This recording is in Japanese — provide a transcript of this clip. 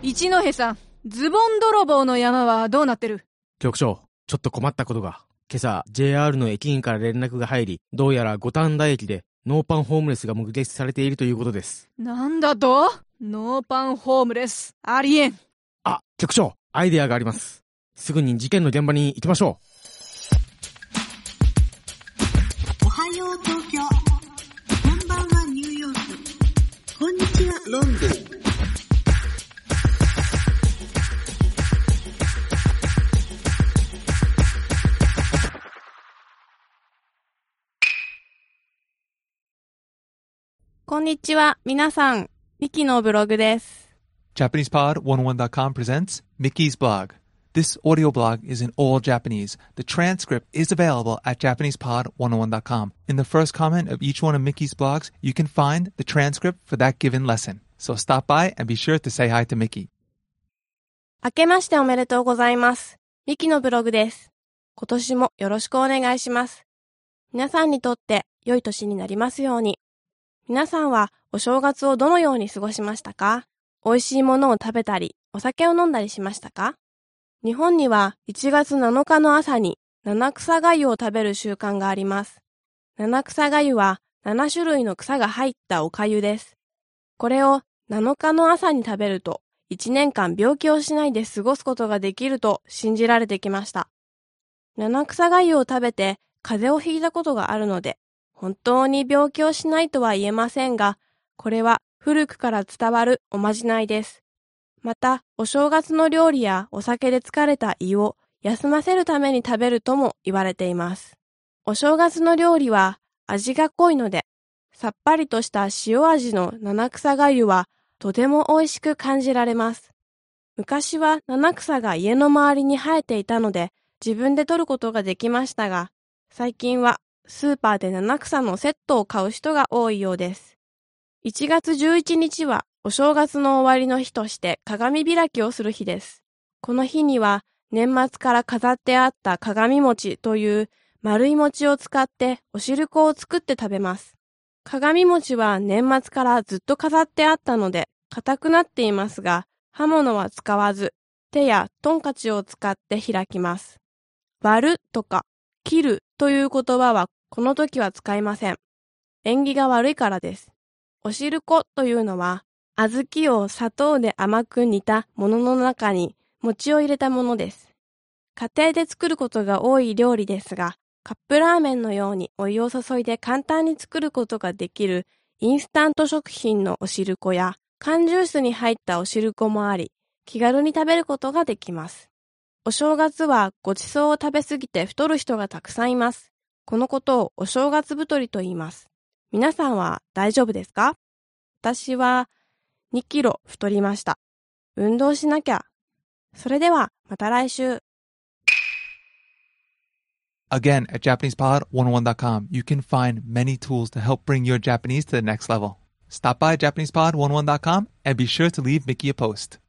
一戸さん、ズボン泥棒の山はどうなってる？ 局長、ちょっと困ったことが。今朝 JR の駅員から連絡が入り、どうやら五反田駅でノーパンホームレスが目撃されているということです。 なんだと？ノーパンホームレス、ありえん。 あ、局長、アイデアがあります。すぐに事件の現場に行きましょう。おはよう東京、こんばんはニューヨーク、こんにちはロンドン。 こんにちは、皆さん。ミキのブログです。 JapanesePod101.com presents Mickey's blog. This audio blog is in all Japanese. The transcript is available at JapanesePod101.com. In the first comment of each one of Mickey's blogs, you can find the transcript for that given lesson. So stop by and be sure to say hi to Mickey. 明けましておめでとうございます。ミキのブログです。今年もよろしくお願いします。皆さんにとって良い年になりますように。皆さんはお正月をどのように過ごしましたか？美味しいものを食べたり、お酒を飲んだりしましたか？日本には1月7日の朝に七草がゆを食べる習慣があります。七草がゆは7種類の草が入ったお粥です。これを7日の朝に食べると1年間病気をしないで過ごすことができると信じられてきました。七草がゆを食べて風邪をひいたことがあるので、本当に病気をしないとは言えませんが、これは古くから伝わるおまじないです。また、お正月の料理やお酒で疲れた胃を休ませるために食べるとも言われています。お正月の料理は味が濃いので、さっぱりとした塩味の七草がゆはとても美味しく感じられます。昔は七草が家の周りに生えていたので、自分で取ることができましたが、最近はスーパーで七草のセットを買う人が多いようです。1月11日はお正月の終わりの日として鏡開きをする日です。この日には年末から飾ってあった鏡餅という丸い餅を使ってお汁粉を作って食べます。鏡餅は年末からずっと飾ってあったので硬くなっていますが、刃物は使わず手やトンカチを使って開きます。割るとか切るという言葉はこの時は使いません。縁起が悪いからです。お汁粉というのは、小豆を砂糖で甘く煮たものの中に餅を入れたものです。家庭で作ることが多い料理ですが、カップラーメンのようにお湯を注いで簡単に作ることができるインスタント食品のお汁粉や缶ジュースに入ったお汁粉もあり、気軽に食べることができます。お正月はごちそうを食べ過ぎて太る人がたくさんいます。このことをお正月太りと言います。皆さんは大丈夫ですか？私は2キロ太りました。運動しなきゃ。それではまた来週。 Again, at JapanesePod101.com, you can find many tools to help bring your Japanese to the next level. Stop by JapanesePod101.com and be sure to leave Mickey a post.